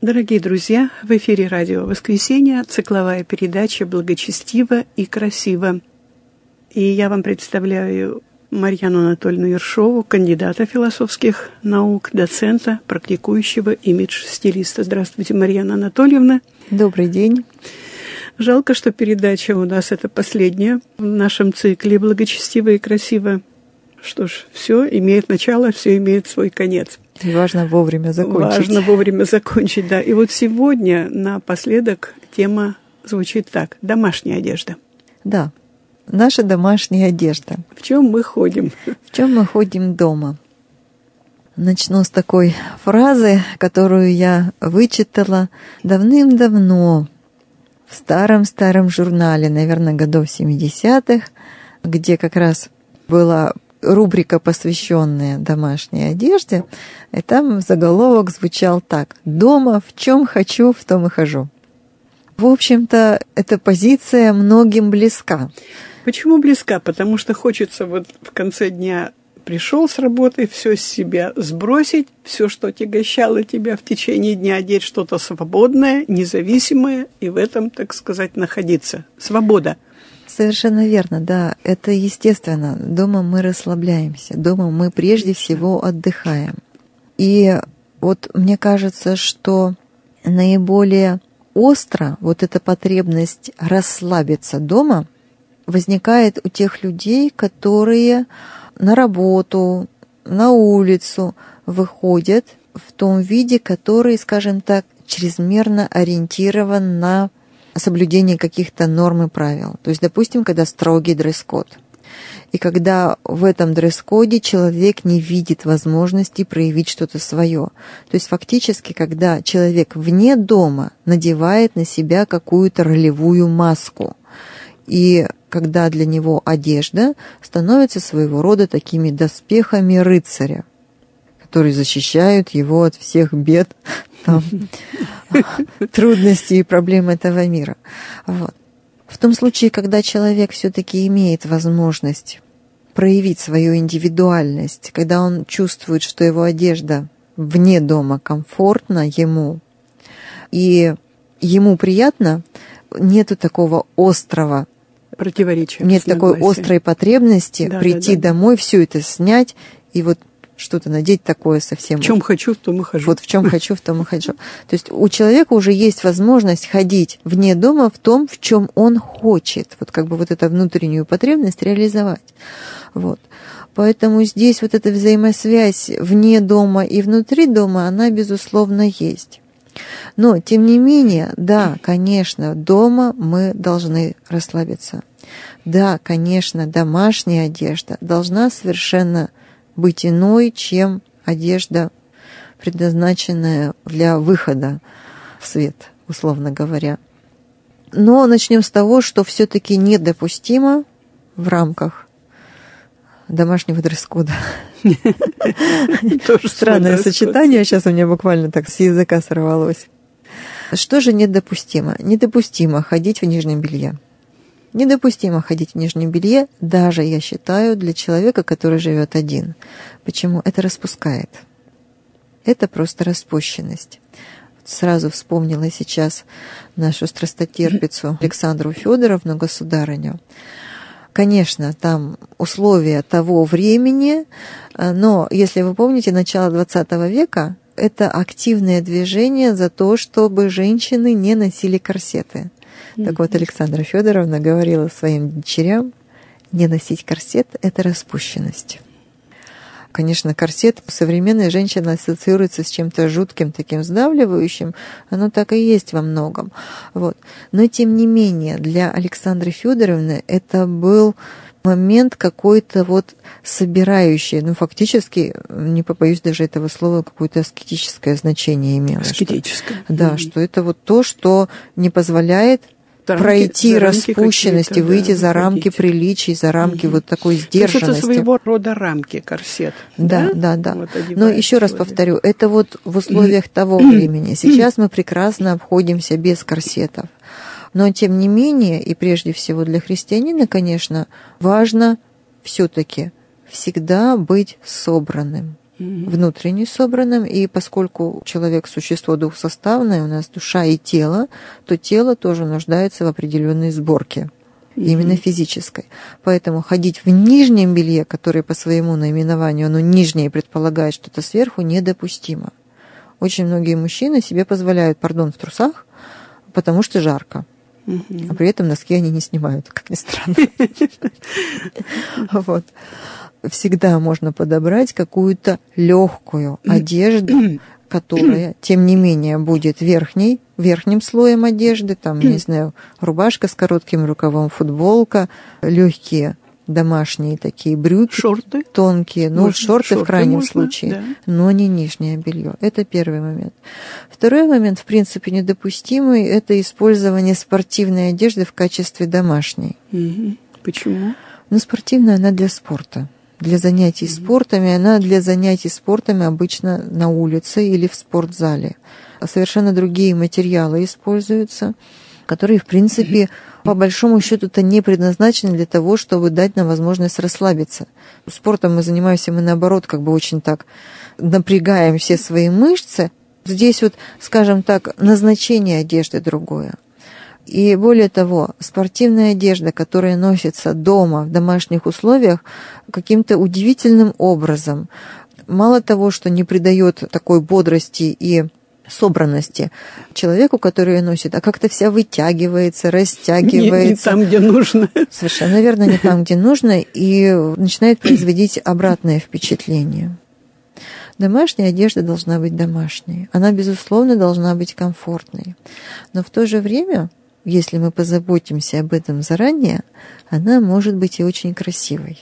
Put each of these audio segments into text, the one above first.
Дорогие друзья, в эфире радио «Воскресенье», цикловая передача «Благочестиво и красиво». И я вам представляю Марьяну Анатольевну Ершову, кандидата философских наук, доцента, практикующего имидж-стилиста. Здравствуйте, Марьяна Анатольевна. Добрый день. Жалко, что передача у нас это последняя в нашем цикле «Благочестиво и красиво». Что ж, все имеет начало, все имеет свой конец. И важно вовремя закончить. Важно вовремя закончить, да. И вот сегодня напоследок тема звучит так: домашняя одежда. Да, наша домашняя одежда. В чем мы ходим? В чем мы ходим дома? Начну с такой фразы, которую я вычитала давным-давно в старом-старом журнале, наверное, годов 70-х, где как раз была рубрика, посвященная домашней одежде, и там заголовок звучал так: «Дома в чем хочу, в том и хожу». В общем-то, эта позиция многим близка. Почему близка? Потому что хочется вот в конце дня пришел с работы, все с себя сбросить, все, что тягощало тебя в течение дня, одеть что-то свободное, независимое, и в этом, так сказать, находиться. Свобода. Совершенно верно, да, это естественно. Дома мы расслабляемся, дома мы прежде всего отдыхаем. И вот мне кажется, что наиболее остро вот эта потребность расслабиться дома возникает у тех людей, которые на работу, на улицу выходят в том виде, который, скажем так, чрезмерно ориентирован на соблюдение каких-то норм и правил. То есть, допустим, когда строгий дресс-код. И когда в этом дресс-коде человек не видит возможности проявить что-то свое. То есть фактически, когда человек вне дома надевает на себя какую-то ролевую маску. И когда для него одежда становится своего рода такими доспехами рыцаря, которые защищают его от всех бед, трудностей и проблем этого мира. Вот. В том случае, когда человек все-таки имеет возможность проявить свою индивидуальность, когда он чувствует, что его одежда вне дома комфортна ему, и ему приятно, нету такого острого противоречия, нет такой острой потребности прийти домой, все это снять и вот что-то надеть такое совсем. В чем хочу, в том и хожу. Вот в чем хочу, в том и хожу. То есть у человека уже есть возможность ходить вне дома в том, в чем он хочет. Вот как бы вот эту внутреннюю потребность реализовать. Вот. Поэтому здесь вот эта взаимосвязь вне дома и внутри дома, она, безусловно, есть. Но, тем не менее, да, конечно, дома мы должны расслабиться. Да, конечно, домашняя одежда должна совершенно быть иной, чем одежда, предназначенная для выхода в свет, условно говоря. Но начнем с того, что все-таки недопустимо в рамках домашнего дресс-кода. Странное сочетание, сейчас у меня буквально так с языка сорвалось. Что же недопустимо? Недопустимо ходить в нижнем белье. Недопустимо ходить в нижнем белье, даже, я считаю, для человека, который живет один. Почему? Это распускает. Это просто распущенность. Сразу вспомнила сейчас нашу страстотерпицу Александру Федоровну, государыню. Конечно, там условия того времени, но, если вы помните, начало XX века – это активное движение за то, чтобы женщины не носили корсеты. Так вот, Александра Федоровна говорила своим дочерям: не носить корсет – это распущенность. Конечно, корсет у современной женщины ассоциируется с чем-то жутким, таким сдавливающим. Оно так и есть во многом. Вот. Но, тем не менее, для Александры Федоровны это был момент какой-то вот собирающий, фактически, не побоюсь даже этого слова, какое-то аскетическое значение имело. Аскетическое. Да, что это вот то, что не позволяет пройти распущенность и выйти за рамки приличий, за рамки вот такой сдержанности. Это своего рода рамки, корсет. Да. Вот. Но еще раз повторю, это вот в условиях того времени. Сейчас мы прекрасно обходимся без корсетов. Но тем не менее, и прежде всего для христианина, конечно, важно все-таки всегда быть собранным. внутренне собранным, и поскольку человек – существо двухсоставное, у нас душа и тело, то тело тоже нуждается в определенной сборке, именно физической. Поэтому ходить в нижнем белье, которое по своему наименованию, оно нижнее предполагает что-то сверху, недопустимо. Очень многие мужчины себе позволяют, в трусах, потому что жарко. А при этом носки они не снимают, как ни странно. Вот. Всегда можно подобрать какую-то легкую одежду, которая, тем не менее, будет верхним слоем одежды, там, не знаю, рубашка с коротким рукавом, футболка, легкие домашние такие брюки, шорты тонкие, шорты в крайнем случае, да. Но не нижнее белье. Это первый момент. Второй момент, в принципе, недопустимый, это использование спортивной одежды в качестве домашней. Почему? Спортивная она для спорта. Для занятий спортом, и она для занятий спортом обычно на улице или в спортзале. Совершенно другие материалы используются, которые, в принципе, по большому счету-то не предназначены для того, чтобы дать нам возможность расслабиться. Спортом мы занимаемся, мы наоборот, очень так напрягаем все свои мышцы. Здесь скажем так, назначение одежды другое. И более того, спортивная одежда, которая носится дома, в домашних условиях, каким-то удивительным образом, мало того, что не придает такой бодрости и собранности человеку, который ее носит, а как-то вся вытягивается, растягивается. Не там, где нужно. Совершенно верно, не там, где нужно, и начинает производить обратное впечатление. Домашняя одежда должна быть домашней. Она, безусловно, должна быть комфортной. Но в то же время, если мы позаботимся об этом заранее, она может быть и очень красивой.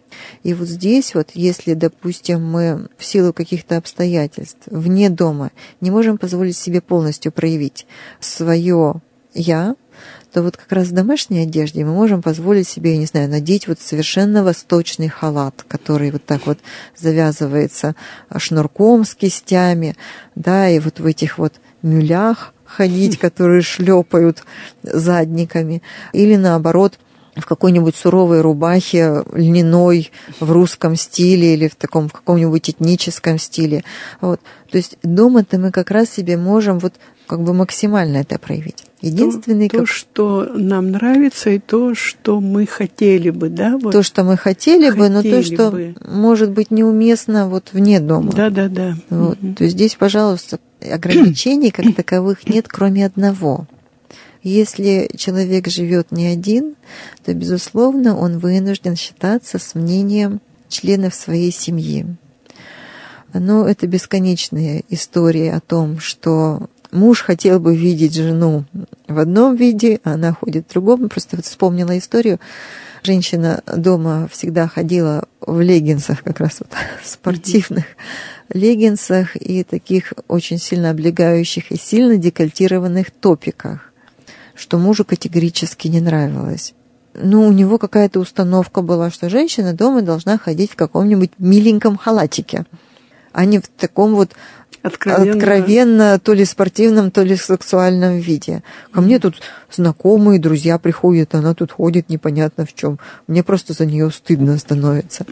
И здесь, если, допустим, мы в силу каких-то обстоятельств вне дома не можем позволить себе полностью проявить свое «я», то как раз в домашней одежде мы можем позволить себе, я не знаю, надеть совершенно восточный халат, который так завязывается шнурком с кистями, да, и в этих мюлях ходить, которые шлепают задниками, или наоборот, в какой-нибудь суровой рубахе льняной в русском стиле или в каком-нибудь этническом стиле. То есть дома-то мы как раз себе можем максимально это проявить. Единственный то, что нам нравится, и то, что мы хотели бы, да? То, что мы хотели бы, но то, что может быть неуместно вне дома. Да. То есть здесь, пожалуйста, ограничений как таковых нет, кроме одного. Если человек живет не один, то, безусловно, он вынужден считаться с мнением членов своей семьи. Но это бесконечная история о том, что муж хотел бы видеть жену в одном виде, а она ходит в другом. Просто вспомнила историю. Женщина дома всегда ходила в леггинсах, как раз спортивных леггинсах и таких очень сильно облегающих и сильно декольтированных топиках, что мужу категорически не нравилось. У него какая-то установка была, что женщина дома должна ходить в каком-нибудь миленьком халатике, а не в таком откровенно то ли спортивном, то ли сексуальном виде. Ко мне тут знакомые, друзья приходят, она тут ходит непонятно в чем. Мне просто за нее стыдно становится.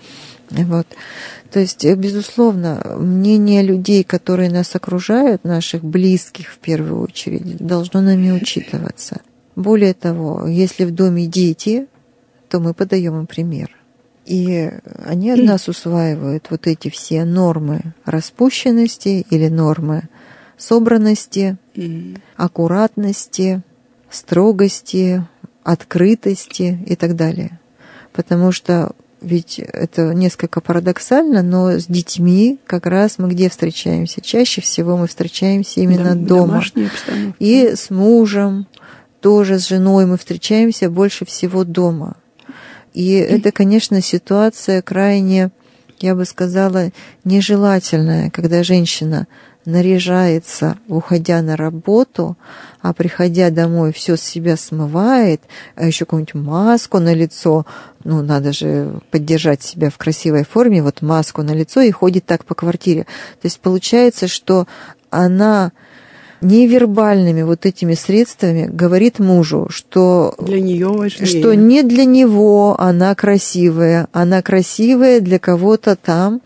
То есть, безусловно, мнение людей, которые нас окружают, наших близких в первую очередь, должно нами учитываться. Более того, если в доме дети, то мы подаем им пример. И они от нас усваивают эти все нормы распущенности или нормы собранности, аккуратности, строгости, открытости и так далее. Потому что ведь это несколько парадоксально, но с детьми как раз мы где встречаемся? Чаще всего мы встречаемся именно дома. И с мужем, тоже с женой мы встречаемся больше всего дома. И это, конечно, ситуация крайне, я бы сказала, нежелательная, когда женщина наряжается, уходя на работу, а приходя домой, все с себя смывает, а еще какую-нибудь маску на лицо, надо же поддержать себя в красивой форме, маску на лицо и ходит так по квартире. То есть получается, что она невербальными этими средствами говорит мужу, что для нее важнее, что не для него она красивая для кого-то там,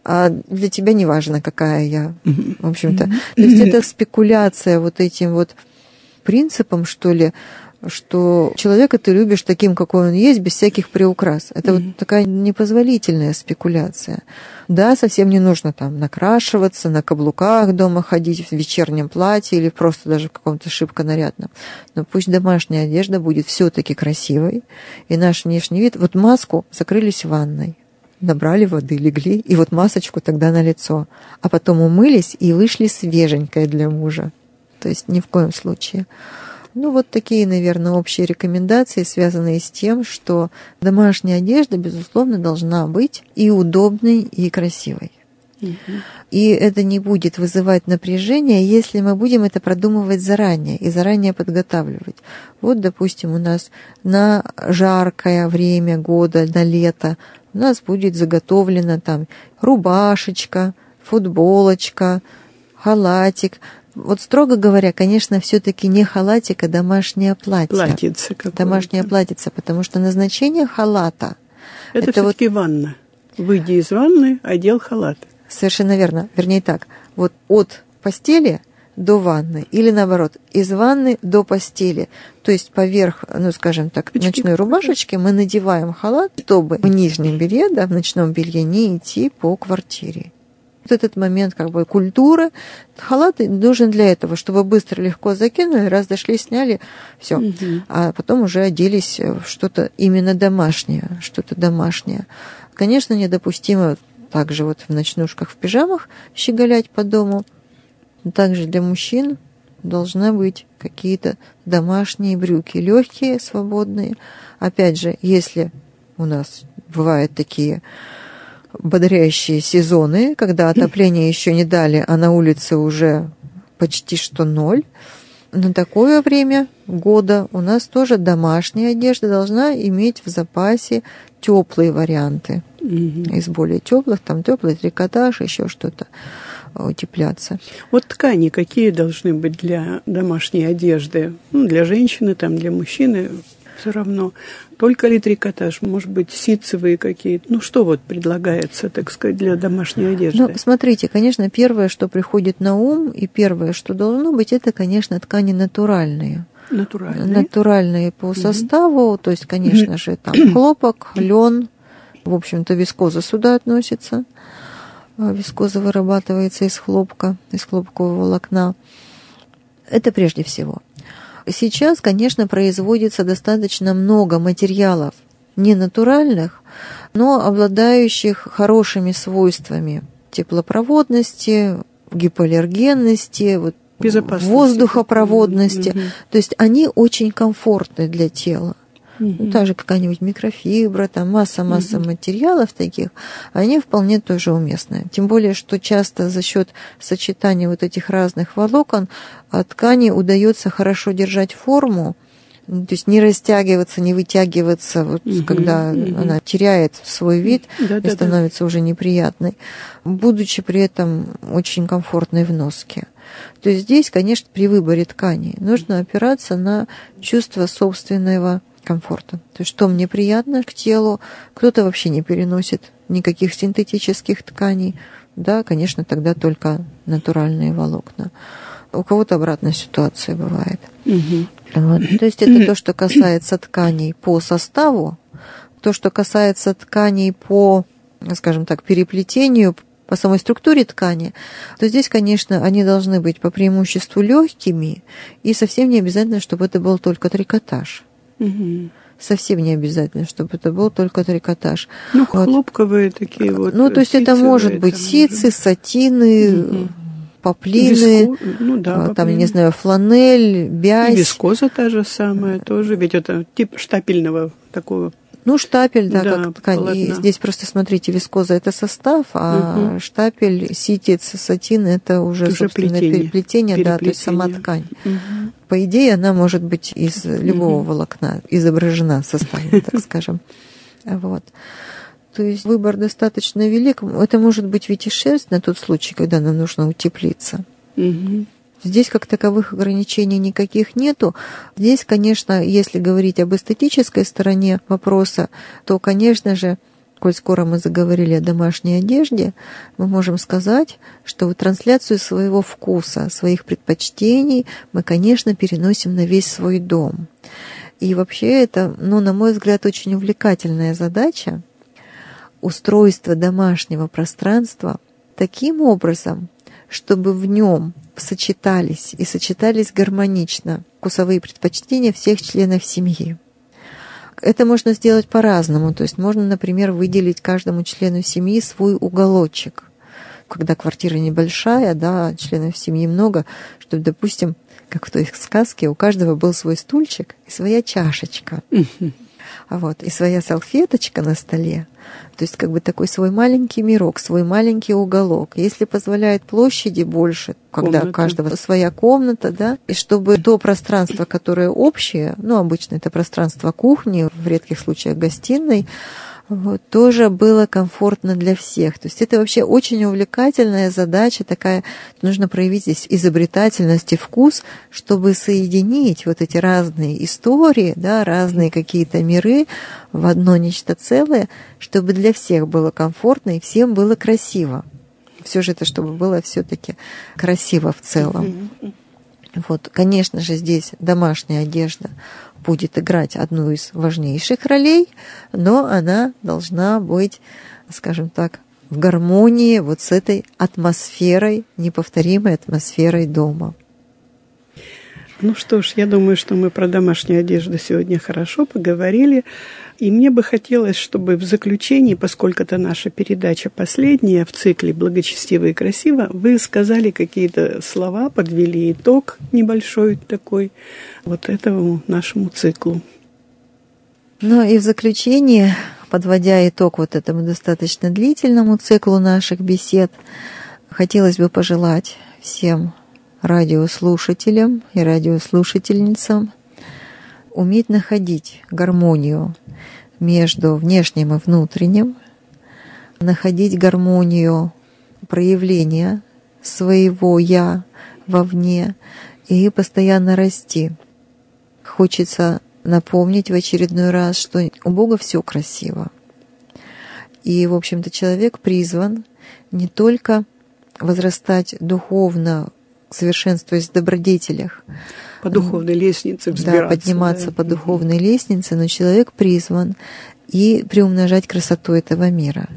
а для тебя не важно, какая я, в общем-то. То есть это спекуляция вот этим вот принципом, что ли, что человека ты любишь таким, какой он есть, без всяких приукрас. Это вот такая непозволительная спекуляция. Да, совсем не нужно там накрашиваться, на каблуках дома ходить, в вечернем платье или просто даже в каком-то шибко нарядном. Но пусть домашняя одежда будет все-таки красивой, и наш внешний вид... Вот маску закрылись в ванной, набрали воды, легли, и вот масочку тогда на лицо. А потом умылись и вышли свеженькой для мужа. То есть ни в коем случае. Ну, вот такие, наверное, общие рекомендации, связанные с тем, что домашняя одежда, безусловно, должна быть и удобной, и красивой. И это не будет вызывать напряжение, если мы будем это продумывать заранее и заранее подготавливать. Вот, допустим, у нас на жаркое время года, на лето, у нас будет заготовлена там рубашечка, футболочка, халатик. Вот, строго говоря, конечно, все-таки не халатик, а домашнее платье. Платьице какое-то. Домашнее платьице, потому что назначение халата... Это все-таки вот... ванна. Выйди из ванны, одел халат. Совершенно верно. Вернее так, вот от постели до ванны, или наоборот, из ванны до постели. То есть поверх, ну, скажем так, ночной рубашечки мы надеваем халат, чтобы в нижнем белье, да, в ночном белье не идти по квартире. Вот этот момент как бы культуры. Халат нужен для этого, чтобы быстро, легко закинули, раз дошли, сняли, все. А потом уже оделись в что-то именно домашнее, что-то домашнее. Конечно, недопустимо также вот в ночнушках, в пижамах щеголять по дому. Также для мужчин должны быть какие-то домашние брюки, легкие, свободные. Опять же, если у нас бывают такие бодрящие сезоны, когда отопление еще не дали, а на улице уже почти что 0. На такое время года у нас тоже домашняя одежда должна иметь в запасе теплые варианты. Из более теплых, там теплый трикотаж, еще что-то, утепляться. Вот ткани какие должны быть для домашней одежды? Ну, для женщины, там, для мужчины все равно. Только ли трикотаж? Может быть, ситцевые какие-то? Ну, что вот предлагается, так сказать, для домашней одежды? Ну, смотрите, конечно, первое, что приходит на ум, и первое, что должно быть, это, конечно, ткани натуральные. Натуральные по составу, то есть, конечно же, там хлопок, лен, в общем-то, вискоза сюда относится. Вискоза вырабатывается из хлопка, из хлопкового волокна. Это прежде всего. Сейчас, конечно, производится достаточно много материалов не натуральных, но обладающих хорошими свойствами теплопроводности, гипоаллергенности, вот, воздухопроводности. То есть они очень комфортны для тела. Ну, так же какая-нибудь микрофибра, там масса материалов таких, они вполне тоже уместны. Тем более, что часто за счет сочетания вот этих разных волокон ткани удается хорошо держать форму, то есть не растягиваться, не вытягиваться, вот, когда она теряет свой вид и становится уже неприятной, будучи при этом очень комфортной в носке. То есть здесь, конечно, при выборе тканей нужно опираться на чувство собственного комфорта. То есть что мне приятно к телу, кто-то вообще не переносит никаких синтетических тканей, да, конечно, тогда только натуральные волокна. У кого-то обратная ситуация бывает. Вот. То есть это то, что касается тканей по составу, то, что касается тканей по, скажем так, переплетению, по самой структуре ткани, то здесь, конечно, они должны быть по преимуществу легкими, и совсем не обязательно, чтобы это был только трикотаж. Совсем не обязательно, чтобы это был только трикотаж. Ну, хлопковые такие вот. Ну, то есть это может быть ситцы, сатины, поплины, там, я не знаю, фланель, бязь. И вискоза та же самая тоже, ведь это тип штапельного такого. Ну, штапель, да, как ткань. И здесь просто, смотрите, вискоза – это состав, а штапель, ситец, сатин – это уже собственно, переплетение, да, то есть сама ткань. По идее, она может быть из любого волокна изображена в составе, так скажем. Вот. То есть выбор достаточно велик. Это может быть ведь и шерсть на тот случай, когда нам нужно утеплиться. Здесь как таковых ограничений никаких нету. Здесь, конечно, если говорить об эстетической стороне вопроса, то, конечно же, коль скоро мы заговорили о домашней одежде, мы можем сказать, что трансляцию своего вкуса, своих предпочтений мы, конечно, переносим на весь свой дом. И вообще это, на мой взгляд, очень увлекательная задача — устройство домашнего пространства таким образом, чтобы в нем сочетались гармонично вкусовые предпочтения всех членов семьи. Это можно сделать по-разному. То есть можно, например, выделить каждому члену семьи свой уголочек. Когда квартира небольшая, да, членов семьи много, чтобы, допустим, как в той сказке, у каждого был свой стульчик и своя чашечка. И своя салфеточка на столе. То есть как бы такой свой маленький мирок, свой маленький уголок. Если позволяет площади больше, когда у каждого своя комната, да, и чтобы то пространство, которое общее, обычно это пространство кухни, в редких случаях гостиной, тоже было комфортно для всех. То есть это вообще очень увлекательная задача такая. Нужно проявить здесь изобретательность и вкус, чтобы соединить эти разные истории, да, разные какие-то миры в одно нечто целое, чтобы для всех было комфортно и всем было красиво. Все же это, чтобы было все-таки красиво в целом. Конечно же, здесь домашняя одежда будет играть одну из важнейших ролей, но она должна быть, скажем так, в гармонии с этой атмосферой, неповторимой атмосферой дома. Что ж, я думаю, что мы про домашнюю одежду сегодня хорошо поговорили. И мне бы хотелось, чтобы в заключении, поскольку это наша передача последняя в цикле «Благочестиво и красиво», вы сказали какие-то слова, подвели итог небольшой такой этому нашему циклу. И в заключение, подводя итог этому достаточно длительному циклу наших бесед, хотелось бы пожелать всем радиослушателям и радиослушательницам уметь находить гармонию между внешним и внутренним, находить гармонию проявления своего «я» вовне и постоянно расти. Хочется напомнить в очередной раз, что у Бога все красиво. И, в общем-то, человек призван не только возрастать духовно, совершенствуясь в добродетелях, по духовной лестнице взбираться. Да, подниматься по духовной лестнице, но человек призван и приумножать красоту этого мира.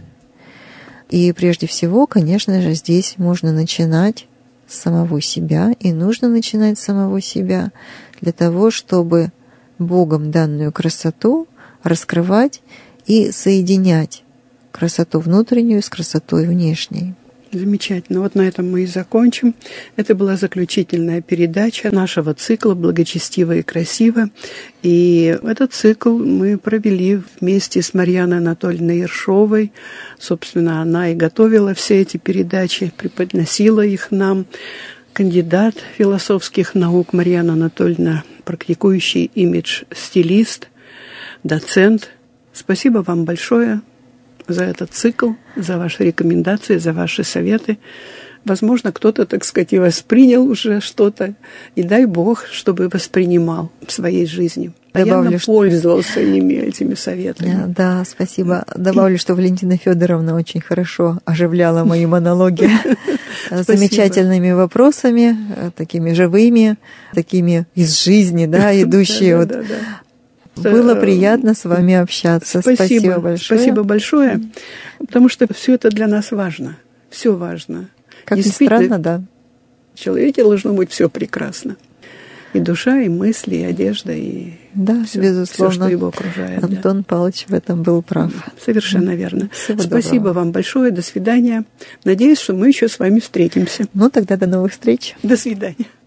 И прежде всего, конечно же, здесь можно начинать с самого себя, и нужно начинать с самого себя для того, чтобы Богом данную красоту раскрывать и соединять красоту внутреннюю с красотой внешней. Замечательно. На этом мы и закончим. Это была заключительная передача нашего цикла «Благочестиво и красиво». И этот цикл мы провели вместе с Марьяной Анатольевной Ершовой. Собственно, она и готовила все эти передачи, преподносила их нам. Кандидат философских наук Марьяна Анатольевна, практикующий имидж-стилист, доцент. Спасибо вам большое за этот цикл, за ваши рекомендации, за ваши советы. Возможно, кто-то, так сказать, и воспринял уже что-то. И дай Бог, чтобы добавлю, в своей жизни. Я пользовался этими советами. Да, спасибо. Добавлю, что Валентина Федоровна очень хорошо оживляла мои монологи замечательными вопросами, такими живыми, такими из жизни, идущие. Было приятно с вами общаться. Спасибо большое. Спасибо большое, потому что все это для нас важно. Все важно. Как ни странно, да. В человеке должно быть все прекрасно. И душа, и мысли, и одежда, и все, безусловно, все, что его окружает. Антон Павлович в этом был прав. Совершенно верно. Всего Спасибо доброго. вам большое. До свидания. Надеюсь, что мы еще с вами встретимся. Тогда до новых встреч. До свидания.